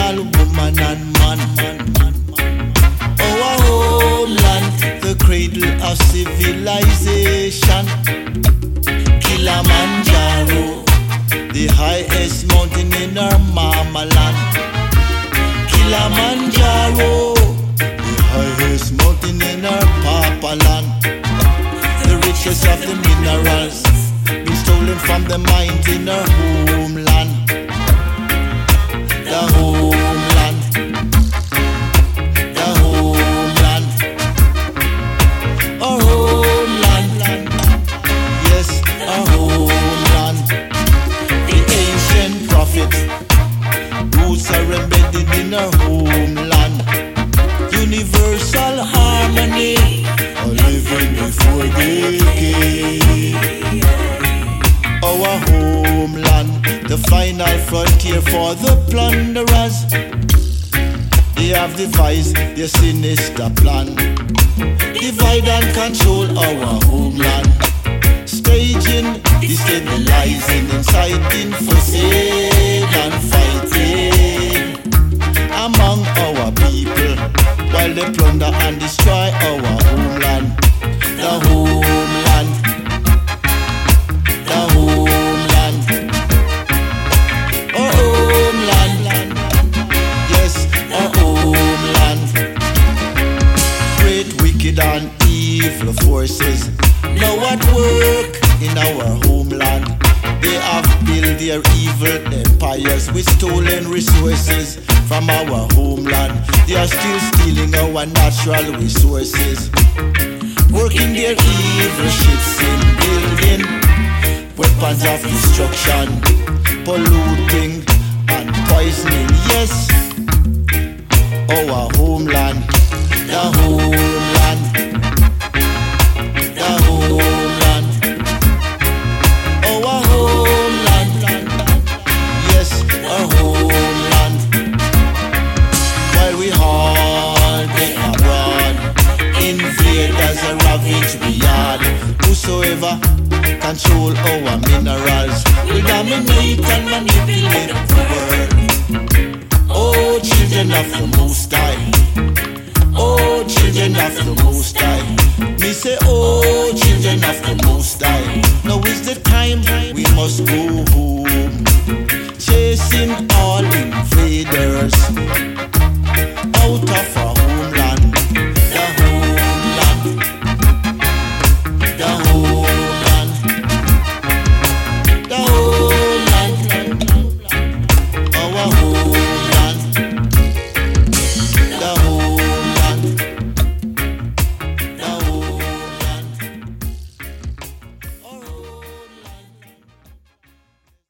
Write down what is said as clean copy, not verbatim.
original woman and man. Our homeland, the cradle of civilization. Kilimanjaro, the highest mountain in our mama land. Kilimanjaro, the highest mountain in our papa land. The richest of the minerals been stolen from the mines in our homeland. The homeland, the homeland, our homeland, yes, our homeland. The ancient prophets, roots are embedded in our homeland. Universal harmony, living before they came. Our homeland, the final frontier for the plunderers. They have devised their sinister plan. Divide and control our homeland. Staging, destabilizing, inciting for sale and fighting among our people, while they plunder and destroy our homeland. The homeland, the homeland, our homeland, yes, our homeland. Great wicked and evil forces now at work in our homeland. They have built their evil empires with stolen resources from our homeland. They are still stealing our natural resources, working their evil ships in building weapons of destruction, polluting and poisoning. Yes, our homeland, the homeland, the homeland, our homeland, yes, our homeland. While we holiday abroad, invaders are ravage beyond. Whosoever control our minerals will dominate and manipulate the world. Oh, children of the Most High, oh, children of the Most High. Me say, oh, children of the Most High. Now is the time we must go home, chasing all invaders out of our